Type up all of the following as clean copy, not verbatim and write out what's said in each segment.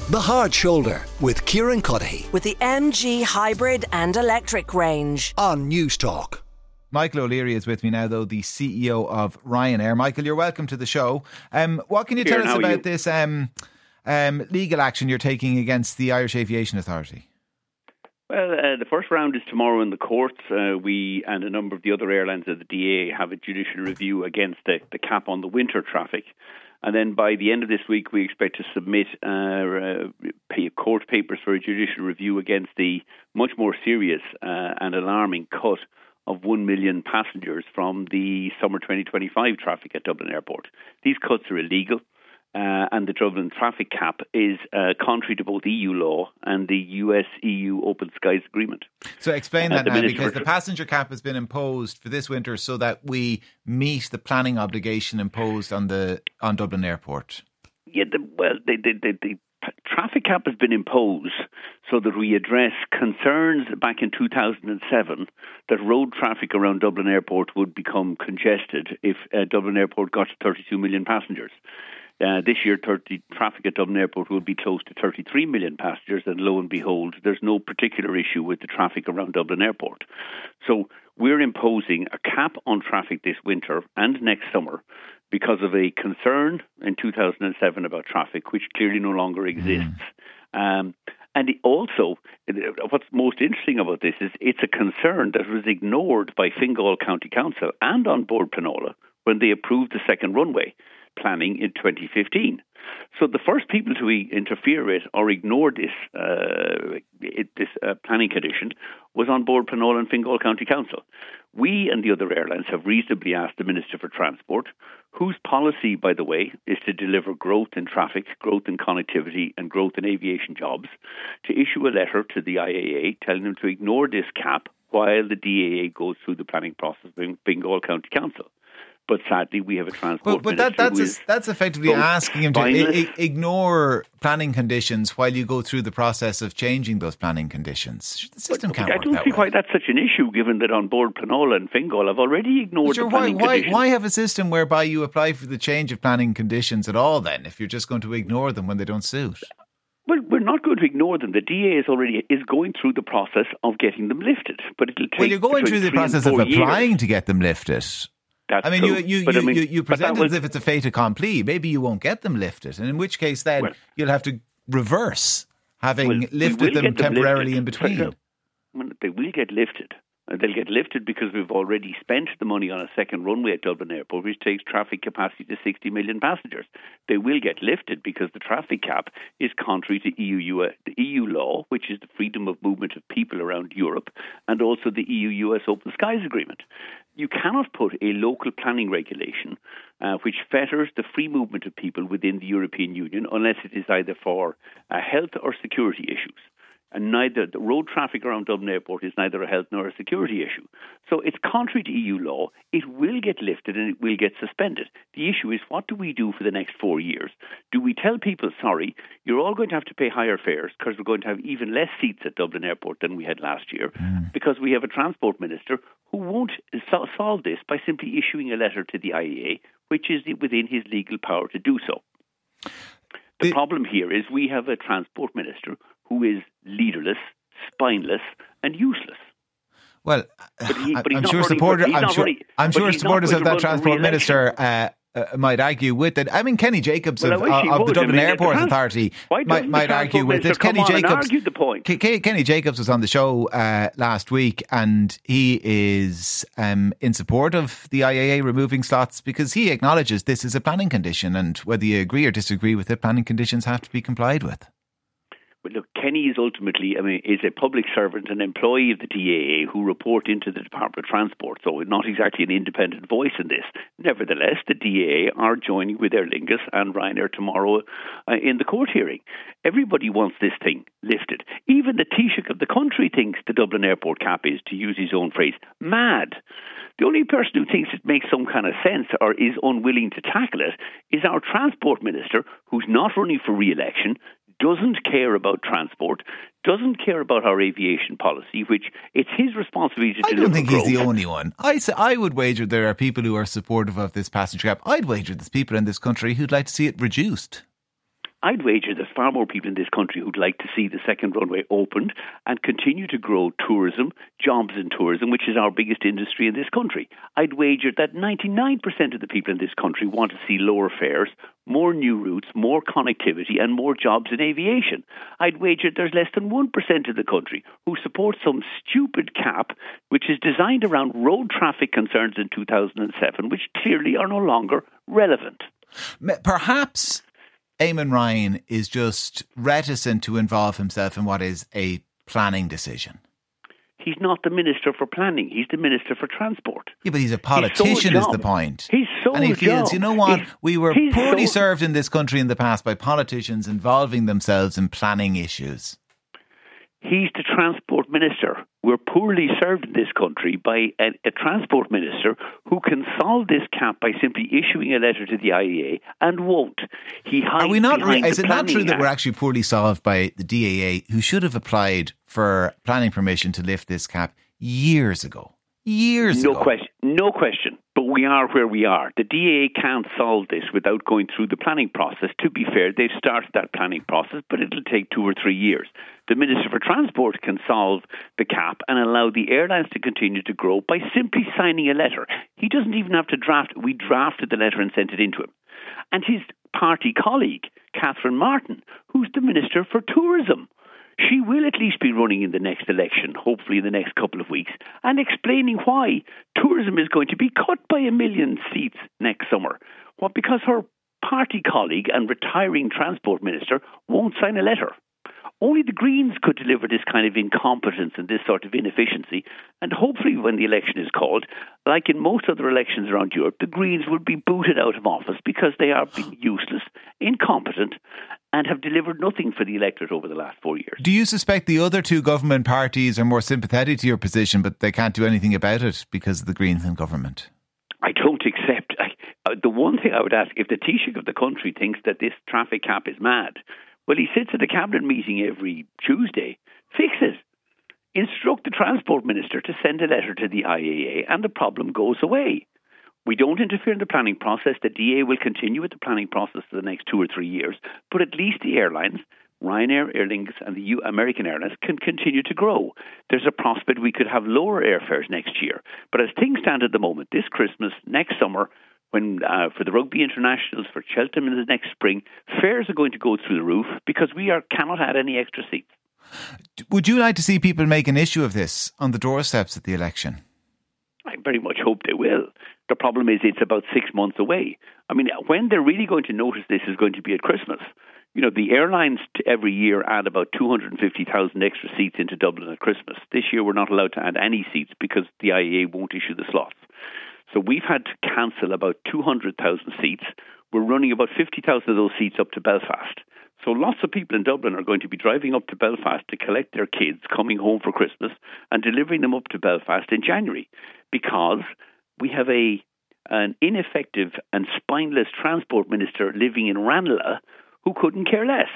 The Hard Shoulder with Kieran Cuddihy with the MG Hybrid and Electric range on News Talk. Michael O'Leary is with me now, though, the CEO of Ryanair. Michael, you're welcome to the show. What can you tell us about this legal action you're taking against the Irish Aviation Authority? Well, the first round is tomorrow in the courts. We and a number of the other airlines of the DAA have a judicial review against the cap on the winter traffic. And then by the end of this week, we expect to submit court papers for a judicial review against the much more serious and alarming cut of 1 million passengers from the summer 2025 traffic at Dublin Airport. These cuts are illegal, and the Dublin traffic cap is contrary to both EU law and the US-EU Open Skies Agreement. So explain that now, because the passenger cap has been imposed for this winter so that we meet the planning obligation imposed on Dublin Airport. Yeah, the traffic cap has been imposed so that we address concerns back in 2007 that road traffic around Dublin Airport would become congested if Dublin Airport got to 32 million passengers. This year, traffic at Dublin Airport will be close to 33 million passengers, and lo and behold, there's no particular issue with the traffic around Dublin Airport. So we're imposing a cap on traffic this winter and next summer because of a concern in 2007 about traffic, which clearly no longer exists. And also, what's most interesting about this is it's a concern that was ignored by Fingal County Council and on Board Penola when they approved the second runway planning in 2015. So the first people to interfere with or ignore this planning condition was on Board Penola and Fingal County Council. We and the other airlines have reasonably asked the Minister for Transport, whose policy, by the way, is to deliver growth in traffic, growth in connectivity and growth in aviation jobs, to issue a letter to the IAA telling them to ignore this cap while the DAA goes through the planning process in Fingal County Council. But sadly, we have a transport minister that's effectively asking him to ignore planning conditions while you go through the process of changing those planning conditions. The system can't work that way. I don't see why that's such an issue, given that on Board Penola and Fingal have already ignored the planning conditions. Why have a system whereby you apply for the change of planning conditions at all then, if you're just going to ignore them when they don't suit? Well, we're not going to ignore them. The DA is going through the process of getting them lifted. But it'll take you're going through the process of applying to get them lifted. That's I mean, true. you present it as if it's a fait accompli. Maybe you won't get them lifted, and in which case then you'll have to reverse having lifted them temporarily in between. They will get lifted. They'll get lifted because we've already spent the money on a second runway at Dublin Airport, which takes traffic capacity to 60 million passengers. They will get lifted because the traffic cap is contrary to the EU law, which is the freedom of movement of people around Europe, and also the EU-US Open Skies Agreement. You cannot put a local planning regulation which fetters the free movement of people within the European Union unless it is either for health or security issues. And the road traffic around Dublin Airport is neither a health nor a security issue. So it's contrary to EU law. It will get lifted and it will get suspended. The issue is, what do we do for the next 4 years? Do we tell people, sorry, you're all going to have to pay higher fares because we're going to have even less seats at Dublin Airport than we had last year, because we have a transport minister who won't solve this by simply issuing a letter to the IAA, which is within his legal power to do so. The problem here is we have a transport minister who is leaderless, spineless, and useless. Well, I'm sure supporters of that transport minister might argue with it. I mean, Kenny Jacobs of the Dublin Airport Authority might argue with it. Kenny Jacobs was on the show last week, and he is in support of the IAA removing slots because he acknowledges this is a planning condition, and whether you agree or disagree with it, planning conditions have to be complied with. But look, Kenny is ultimately, is a public servant, an employee of the DAA who report into the Department of Transport, so not exactly an independent voice in this. Nevertheless, the DAA are joining with Aer Lingus and Ryanair tomorrow in the court hearing. Everybody wants this thing lifted. Even the Taoiseach of the country thinks the Dublin Airport cap is, to use his own phrase, mad. The only person who thinks it makes some kind of sense or is unwilling to tackle it is our transport minister, who's not running for re-election, doesn't care about transport, doesn't care about our aviation policy, which it's his responsibility to deliver. I don't think growth. He's the only one. I would wager there are people who are supportive of this passenger cap. I'd wager there's people in this country who'd like to see it reduced. I'd wager there's far more people in this country who'd like to see the second runway opened and continue to grow tourism, jobs in tourism, which is our biggest industry in this country. I'd wager that 99% of the people in this country want to see lower fares, more new routes, more connectivity, and more jobs in aviation. I'd wager there's less than 1% of the country who support some stupid cap which is designed around road traffic concerns in 2007, which clearly are no longer relevant. Perhaps Eamon Ryan is just reticent to involve himself in what is a planning decision. He's not the Minister for Planning. He's the Minister for Transport. Yeah, but he's a politician is the point. He's and he feels, you know what, we were poorly served in this country in the past by politicians involving themselves in planning issues. He's the Transport Minister. We're poorly served in this country by a Transport Minister who can solve this cap by simply issuing a letter to the IAA and won't. Are we not? Is it not true that we're actually poorly solved by the DAA, who should have applied for planning permission to lift this cap years ago? No question. But we are where we are. The DAA can't solve this without going through the planning process. To be fair, they've started that planning process, but it'll take 2 or 3 years. The Minister for Transport can solve the cap and allow the airlines to continue to grow by simply signing a letter. He doesn't even have to draft it. We drafted the letter and sent it into him. And his party colleague, Catherine Martin, who's the Minister for Tourism, she will at least be running in the next election, hopefully in the next couple of weeks, and explaining why tourism is going to be cut by 1 million seats next summer. Well, because her party colleague and retiring Transport Minister won't sign a letter. Only the Greens could deliver this kind of incompetence and this sort of inefficiency. And hopefully when the election is called, like in most other elections around Europe, the Greens will be booted out of office because they are being useless, incompetent, and have delivered nothing for the electorate over the last 4 years. Do you suspect the other two government parties are more sympathetic to your position, but they can't do anything about it because of the Greens in government? I don't accept. The one thing I would ask, if the Taoiseach of the country thinks that this traffic cap is mad, well, he sits at a cabinet meeting every Tuesday. Fix it. Instruct the Transport Minister to send a letter to the IAA and the problem goes away. We don't interfere in the planning process. The DA will continue with the planning process for the next 2 or 3 years, but at least the airlines, Ryanair, Aer Lingus and the American Airlines can continue to grow. There's a prospect we could have lower airfares next year. But as things stand at the moment, this Christmas, next summer, when for the rugby internationals, for Cheltenham in the next spring, fares are going to go through the roof because we cannot add any extra seats. Would you like to see people make an issue of this on the doorsteps at the election? I very much hope they will. The problem is it's about 6 months away. I mean, when they're really going to notice this is going to be at Christmas. You know, the airlines every year add about 250,000 extra seats into Dublin at Christmas. This year we're not allowed to add any seats because the IAA won't issue the slots. So we've had to cancel about 200,000 seats. We're running about 50,000 of those seats up to Belfast. So lots of people in Dublin are going to be driving up to Belfast to collect their kids coming home for Christmas and delivering them up to Belfast in January because we have an ineffective and spineless transport minister living in Ranelagh who couldn't care less.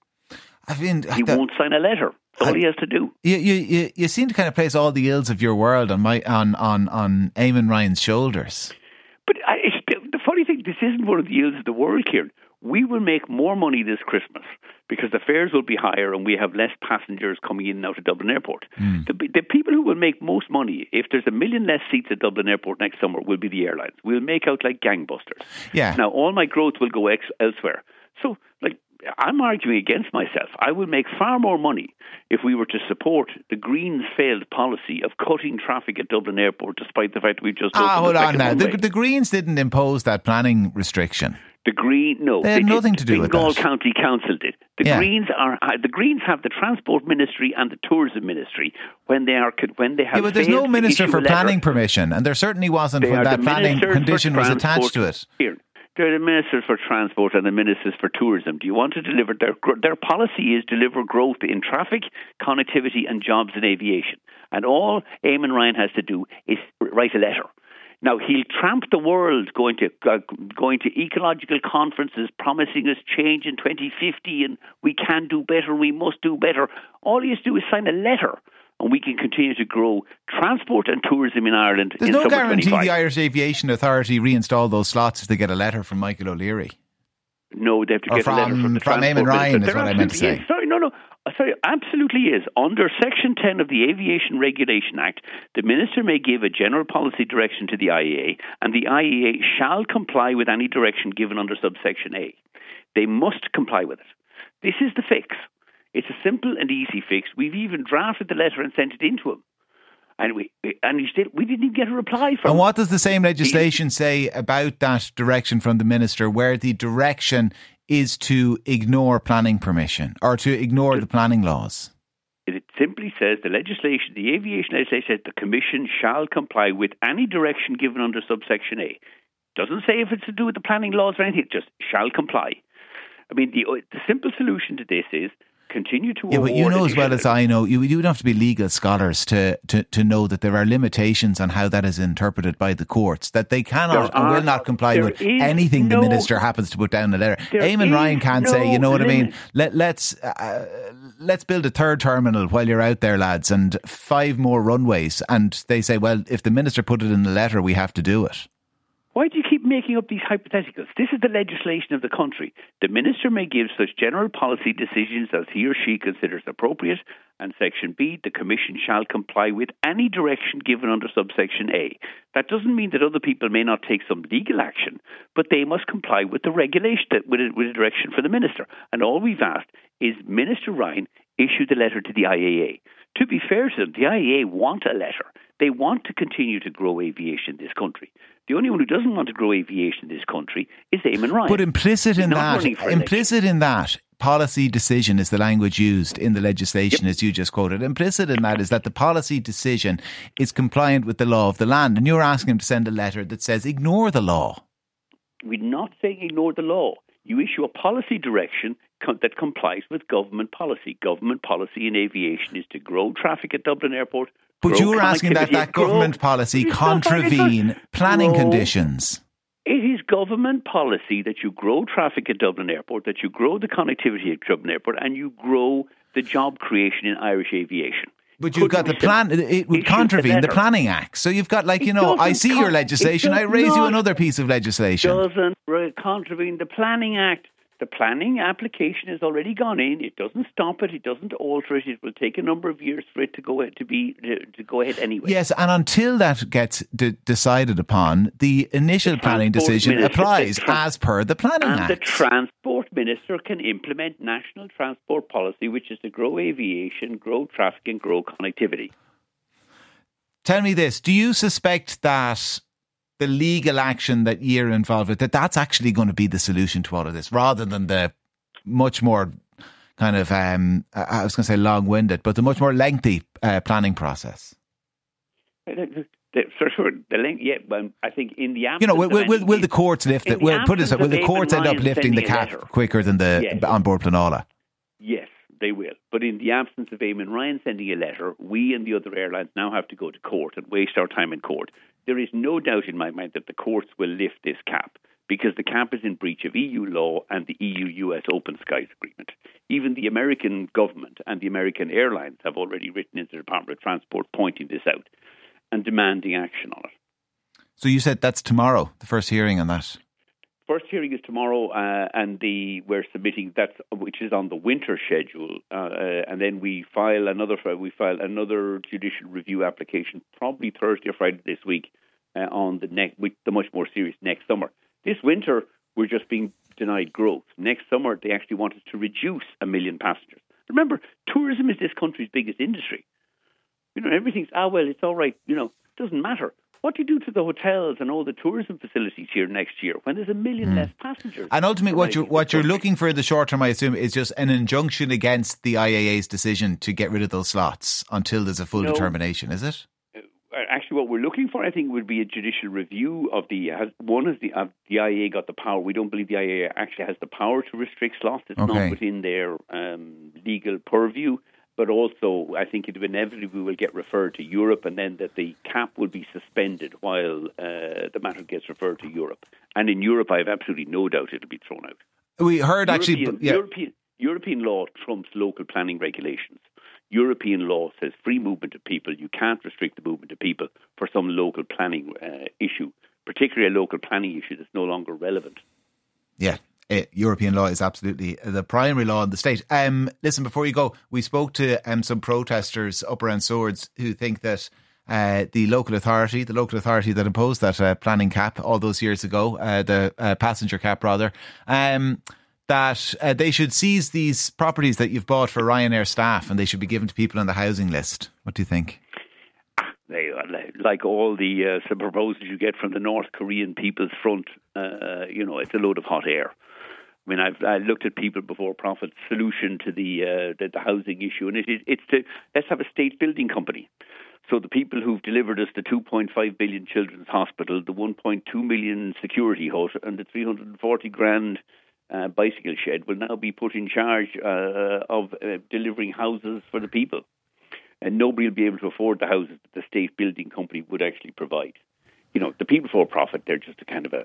He won't sign a letter. That's all he has to do. You seem to kind of place all the ills of your world on Eamon Ryan's shoulders. But the funny thing, this isn't one of the ills of the world, Kieran. We will make more money this Christmas because the fares will be higher and we have less passengers coming in and out of Dublin Airport. The people who will make most money, if there's 1 million less seats at Dublin Airport next summer, will be the airlines. We'll make out like gangbusters. Yeah. Now, all my growth will go elsewhere. So, I'm arguing against myself. I will make far more money if we were to support the Greens' failed policy of cutting traffic at Dublin Airport, despite the fact we've just opened hold the on now. runway. The Greens didn't impose that planning restriction. They had nothing to do with that. Fingal County Council did. The Greens have the Transport Ministry and the Tourism Ministry when they have. Yeah, but there's no minister for planning permission, and there certainly wasn't when that planning condition was attached to it. Here. They're the ministers for transport and the ministers for tourism. Do you want to deliver their policy is deliver growth in traffic, connectivity and jobs in aviation. And all Eamon Ryan has to do is write a letter. Now, he'll tramp the world going to ecological conferences promising us change in 2050 and we can do better, we must do better. All he has to do is sign a letter and we can continue to grow transport and tourism in Ireland. There's no guarantee the Irish Aviation Authority reinstall those slots if they get a letter from Michael O'Leary. No, they have to get a letter from the Eamon Ryan is what I meant to say. Sorry, absolutely is. Under Section 10 of the Aviation Regulation Act, the Minister may give a general policy direction to the IAA, and the IAA shall comply with any direction given under subsection A. They must comply with it. This is the fix. It's a simple and easy fix. We've even drafted the letter and sent it in to him. And we didn't even get a reply from him. And what does the same legislation say about that direction from the Minister, where the direction is to ignore planning permission or to ignore the planning laws? It simply says the aviation legislation says the Commission shall comply with any direction given under subsection A. Doesn't say if it's to do with the planning laws or anything, it just shall comply. I mean, the simple solution to this is continue to award. Yeah, but you know as well as I know, you don't have to be legal scholars to know that there are limitations on how that is interpreted by the courts, that they cannot and will not comply with anything the Minister happens to put down in a letter. Eamon Ryan can't say, you know what I mean, let's build a third terminal while you're out there, lads, and 5 more runways. And they say, well, if the Minister put it in the letter, we have to do it. Why do you keep making up these hypotheticals? This is the legislation of the country. The Minister may give such general policy decisions as he or she considers appropriate, and Section B, the Commission shall comply with any direction given under subsection A. That doesn't mean that other people may not take some legal action, but they must comply with the regulation, with a direction for the Minister. And all we've asked is Minister Ryan issue the letter to the IAA. To be fair to them, the IAA want a letter. They want to continue to grow aviation in this country. The only one who doesn't want to grow aviation in this country is Eamon Ryan. But implicit in that policy decision is the language used in the legislation, as you just quoted. Implicit in that is that the policy decision is compliant with the law of the land, and you're asking him to send a letter that says ignore the law. We're not saying ignore the law. You issue a policy direction that complies with government policy. Government policy in aviation is to grow traffic at Dublin Airport. But you were asking that government policy contravene planning conditions. It is government policy that you grow traffic at Dublin Airport, that you grow the connectivity at Dublin Airport, and you grow the job creation in Irish aviation. But you've got the plan, it would contravene the Planning Act. So you've got, like, you know, I see your legislation, I raise you another piece of legislation. It doesn't contravene the Planning Act. The planning application has already gone in. It doesn't stop it. It doesn't alter it. It will take a number of years for it to go ahead anyway. Yes, and until that gets decided upon, the initial planning decision applies as per the Planning Act. And the Transport Minister can implement national transport policy, which is to grow aviation, grow traffic and grow connectivity. Tell me this, do you suspect that the legal action that you're involved with, that's actually going to be the solution to all of this, rather than the much more kind of, I was going to say long-winded, but the much more lengthy planning process? For sure, I think in the absence, you know, will the courts lift it? Will the courts end up lifting the cap quicker than the onboard Planola? Yes, they will. But in the absence of Eamon Ryan sending a letter, we and the other airlines now have to go to court and waste our time in court. There is no doubt in my mind that the courts will lift this cap, because the cap is in breach of EU law and the EU-US Open Skies Agreement. Even the American government and the American airlines have already written into the Department of Transport pointing this out and demanding action on it. So you said that's tomorrow, the first hearing on that? First hearing is tomorrow, and we're submitting that, which is on the winter schedule, and then we file another judicial review application, probably Thursday or Friday this week, on the much more serious next summer. This winter, we're just being denied growth. Next summer, they actually want us to reduce 1 million passengers. Remember, tourism is this country's biggest industry. You know, everything's it's all right. You know, it doesn't matter. What do you do to the hotels and all the tourism facilities here next year when there's 1 million less passengers? And ultimately, what you're looking for in the short term, I assume, is just an injunction against the IAA's decision to get rid of those slots until there's a full determination, is it? Actually, what we're looking for, I think, would be a judicial review of the IAA got the power. We don't believe the IAA actually has the power to restrict slots. It's not within their legal purview. But also, I think inevitably we will get referred to Europe, and then that the cap will be suspended while the matter gets referred to Europe. And in Europe, I have absolutely no doubt it'll be thrown out. We heard European law trumps local planning regulations. European law says free movement of people. You can't restrict the movement of people for some local planning issue, particularly a local planning issue that's no longer relevant. Yeah. European law is absolutely the primary law in the state. Listen, before you go, we spoke to some protesters up around Swords who think that the local authority that imposed that planning cap all those years ago, the passenger cap rather, that they should seize these properties that you've bought for Ryanair staff and they should be given to people on the housing list. What do you think? Like all the proposals you get from the North Korean People's Front, it's a load of hot air. I mean, I looked at People Before Profit's solution to the housing issue, and it's let's have a state building company. So the people who've delivered us the 2.5 billion children's hospital, the 1.2 million security hut, and the 340 grand bicycle shed will now be put in charge of delivering houses for the people. And nobody will be able to afford the houses that the state building company would actually provide. The People Before Profit, they're just a kind of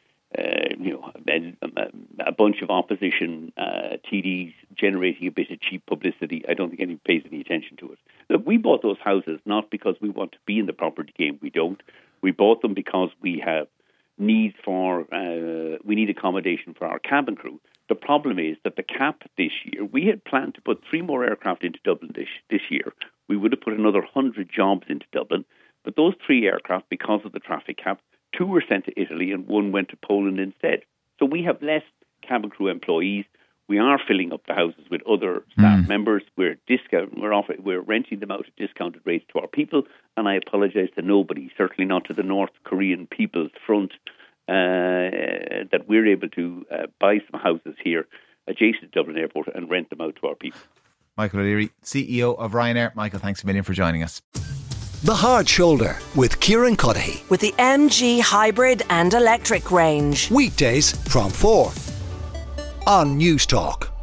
a bunch of opposition TDs generating a bit of cheap publicity. I don't think anyone pays any attention to it. Look, we bought those houses not because we want to be in the property game. We don't. We bought them because we have needs we need accommodation for our cabin crew. The problem is that the cap this year, we had planned to put 3 more aircraft into Dublin this year. We would have put another 100 jobs into Dublin. But those 3 aircraft, because of the traffic cap, 2 were sent to Italy and 1 went to Poland instead. So we have less cabin crew employees. We are filling up the houses with other staff members. We're renting them out at discounted rates to our people. And I apologise to nobody, certainly not to the North Korean People's Front, that we're able to buy some houses here adjacent to Dublin Airport and rent them out to our people. Michael O'Leary, CEO of Ryanair. Michael, thanks a million for joining us. The Hard Shoulder with Kieran Cuddihy. With the MG hybrid and electric range. Weekdays from 4 on News Talk.